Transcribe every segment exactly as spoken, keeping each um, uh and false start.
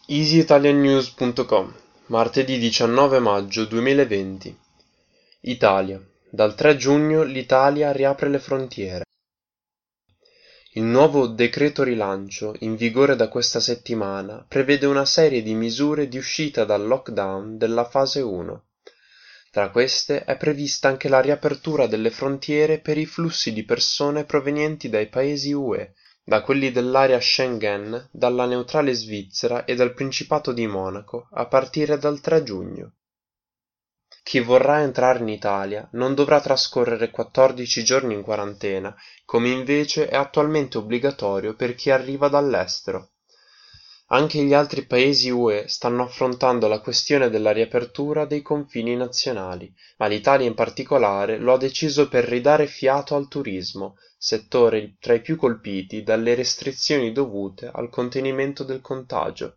easy italian news punto com, martedì diciannove maggio duemilaventi. Italia. Dal tre giugno l'Italia riapre le frontiere. Il nuovo decreto rilancio, in vigore da questa settimana, prevede una serie di misure di uscita dal lockdown della fase uno. Tra queste è prevista anche la riapertura delle frontiere per i flussi di persone provenienti dai paesi U E, da quelli dell'area Schengen, dalla neutrale Svizzera e dal Principato di Monaco, a partire dal tre giugno. Chi vorrà entrare in Italia non dovrà trascorrere quattordici giorni in quarantena, come invece è attualmente obbligatorio per chi arriva dall'estero. Anche gli altri paesi U E stanno affrontando la questione della riapertura dei confini nazionali, ma l'Italia in particolare lo ha deciso per ridare fiato al turismo, settore tra i più colpiti dalle restrizioni dovute al contenimento del contagio.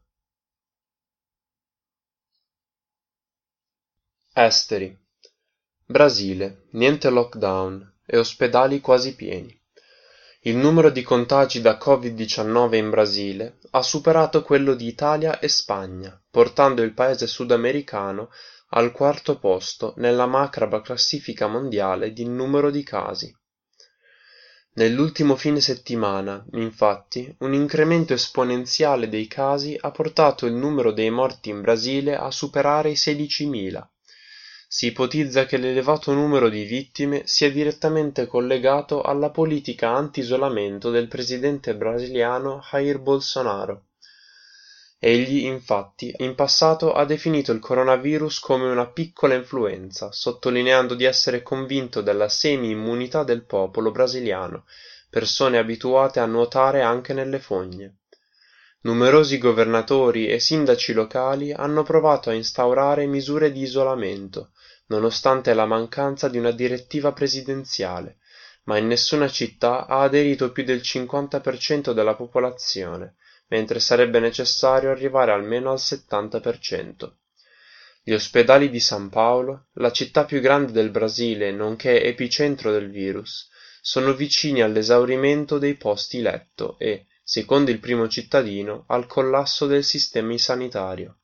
Esteri. Brasile, niente lockdown e ospedali quasi pieni. Il numero di contagi da covid diciannove in Brasile ha superato quello di Italia e Spagna, portando il paese sudamericano al quarto posto nella macabra classifica mondiale di numero di casi. Nell'ultimo fine settimana, infatti, un incremento esponenziale dei casi ha portato il numero dei morti in Brasile a superare i sedicimila. Si ipotizza che l'elevato numero di vittime sia direttamente collegato alla politica anti-isolamento del presidente brasiliano Jair Bolsonaro. Egli, infatti, in passato ha definito il coronavirus come una piccola influenza, sottolineando di essere convinto della semi-immunità del popolo brasiliano, persone abituate a nuotare anche nelle fogne. Numerosi governatori e sindaci locali hanno provato a instaurare misure di isolamento, nonostante la mancanza di una direttiva presidenziale, ma in nessuna città ha aderito più del cinquanta per cento della popolazione, mentre sarebbe necessario arrivare almeno al settanta per cento. Gli ospedali di San Paolo, la città più grande del Brasile nonché epicentro del virus, sono vicini all'esaurimento dei posti letto e, secondo il primo cittadino, al collasso del sistema sanitario.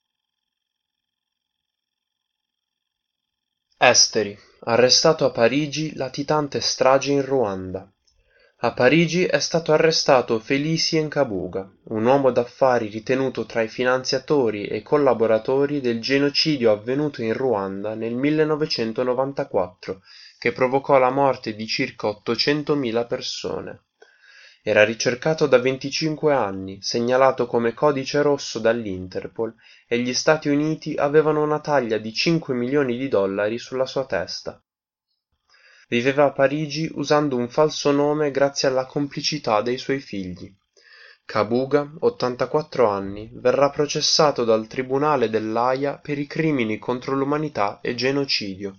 Esteri. Arrestato a Parigi latitante strage in Ruanda. A Parigi è stato arrestato Félicien Kabuga, un uomo d'affari ritenuto tra i finanziatori e collaboratori del genocidio avvenuto in Ruanda nel millenovecentonovantaquattro, che provocò la morte di circa ottocentomila persone. Era ricercato da venticinque anni, segnalato come codice rosso dall'Interpol, e gli Stati Uniti avevano una taglia di cinque milioni di dollari sulla sua testa. Viveva a Parigi usando un falso nome grazie alla complicità dei suoi figli. Kabuga, ottantaquattro anni, verrà processato dal Tribunale dell'Aia per i crimini contro l'umanità e genocidio.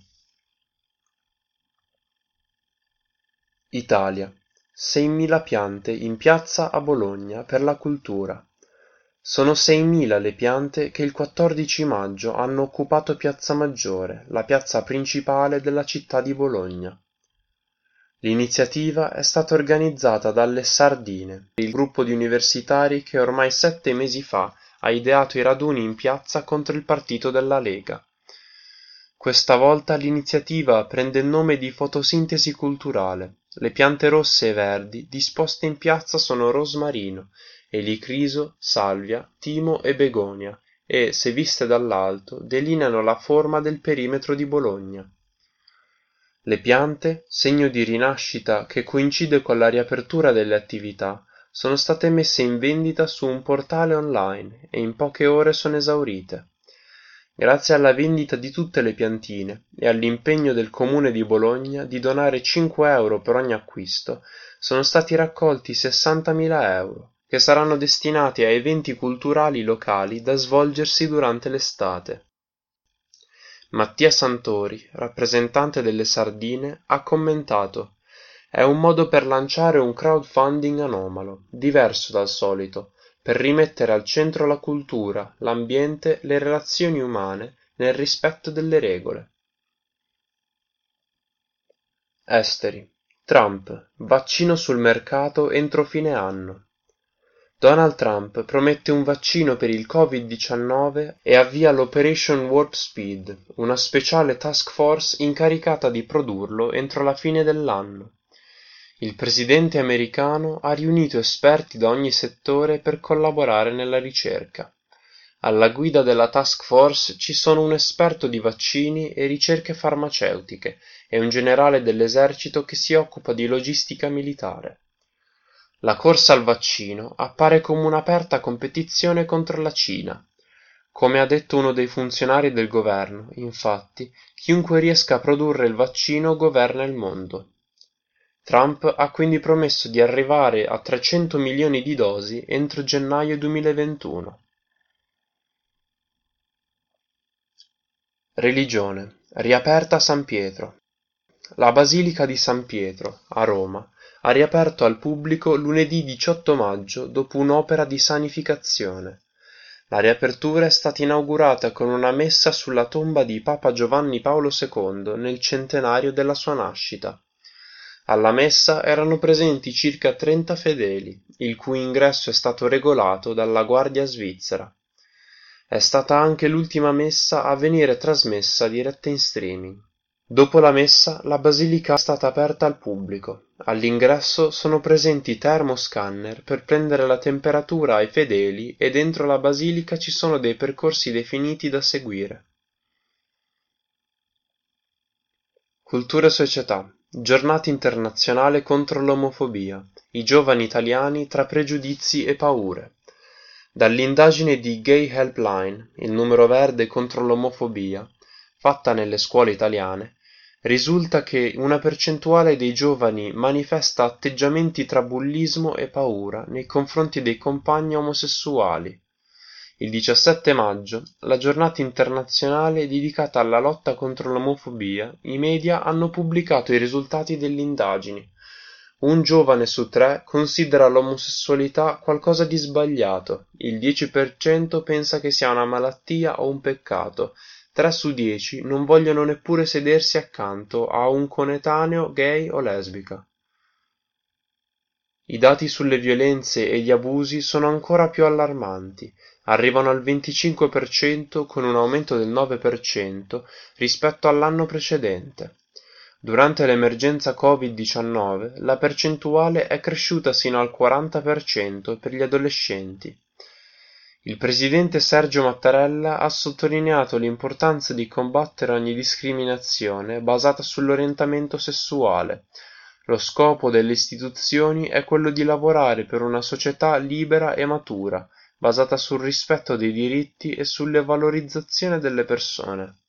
Italia. seimila piante in piazza a Bologna per la cultura. Sono seimila le piante che il quattordici maggio hanno occupato Piazza Maggiore, la piazza principale della città di Bologna. L'iniziativa è stata organizzata dalle Sardine, il gruppo di universitari che ormai sette mesi fa ha ideato i raduni in piazza contro il partito della Lega. Questa volta l'iniziativa prende il nome di fotosintesi culturale. Le piante rosse e verdi disposte in piazza sono rosmarino, elicriso, salvia, timo e begonia e, se viste dall'alto, delineano la forma del perimetro di Bologna. Le piante, segno di rinascita che coincide con la riapertura delle attività, sono state messe in vendita su un portale online e in poche ore sono esaurite. Grazie alla vendita di tutte le piantine e all'impegno del Comune di Bologna di donare cinque euro per ogni acquisto, sono stati raccolti sessantamila euro, che saranno destinati a eventi culturali locali da svolgersi durante l'estate. Mattia Santori, rappresentante delle Sardine, ha commentato: «È un modo per lanciare un crowdfunding anomalo, diverso dal solito, per rimettere al centro la cultura, l'ambiente, le relazioni umane, nel rispetto delle regole». Esteri. Trump. Vaccino sul mercato entro fine anno. Donald Trump promette un vaccino per il covid diciannove e avvia l'Operation Warp Speed, una speciale task force incaricata di produrlo entro la fine dell'anno. Il presidente americano ha riunito esperti da ogni settore per collaborare nella ricerca. Alla guida della task force ci sono un esperto di vaccini e ricerche farmaceutiche e un generale dell'esercito che si occupa di logistica militare. La corsa al vaccino appare come un'aperta competizione contro la Cina. Come ha detto uno dei funzionari del governo, infatti, chiunque riesca a produrre il vaccino governa il mondo. Trump ha quindi promesso di arrivare a trecento milioni di dosi entro gennaio duemilaventuno. Religione. Riaperta San Pietro. La Basilica di San Pietro, a Roma, ha riaperto al pubblico lunedì diciotto maggio dopo un'opera di sanificazione. La riapertura è stata inaugurata con una messa sulla tomba di Papa Giovanni Paolo secondo nel centenario della sua nascita. Alla messa erano presenti circa trenta fedeli, il cui ingresso è stato regolato dalla Guardia svizzera. È stata anche l'ultima messa a venire trasmessa diretta in streaming. Dopo la messa, la basilica è stata aperta al pubblico. All'ingresso sono presenti termoscanner per prendere la temperatura ai fedeli e dentro la basilica ci sono dei percorsi definiti da seguire. Cultura e società. Giornata internazionale contro l'omofobia. I giovani italiani tra pregiudizi e paure. Dall'indagine di Gay Helpline, il numero verde contro l'omofobia, fatta nelle scuole italiane, risulta che una percentuale dei giovani manifesta atteggiamenti tra bullismo e paura nei confronti dei compagni omosessuali. Il diciassette maggio, la giornata internazionale dedicata alla lotta contro l'omofobia, i media hanno pubblicato i risultati delle indagini. Un giovane su tre considera l'omosessualità qualcosa di sbagliato, il dieci per cento pensa che sia una malattia o un peccato, tre su dieci non vogliono neppure sedersi accanto a un coetaneo gay o lesbica. I dati sulle violenze e gli abusi sono ancora più allarmanti, arrivano al venticinque per cento con un aumento del nove per cento rispetto all'anno precedente. Durante l'emergenza covid diciannove la percentuale è cresciuta sino al quaranta per cento per gli adolescenti. Il presidente Sergio Mattarella ha sottolineato l'importanza di combattere ogni discriminazione basata sull'orientamento sessuale. Lo scopo delle istituzioni è quello di lavorare per una società libera e matura, basata sul rispetto dei diritti e sulla valorizzazione delle persone.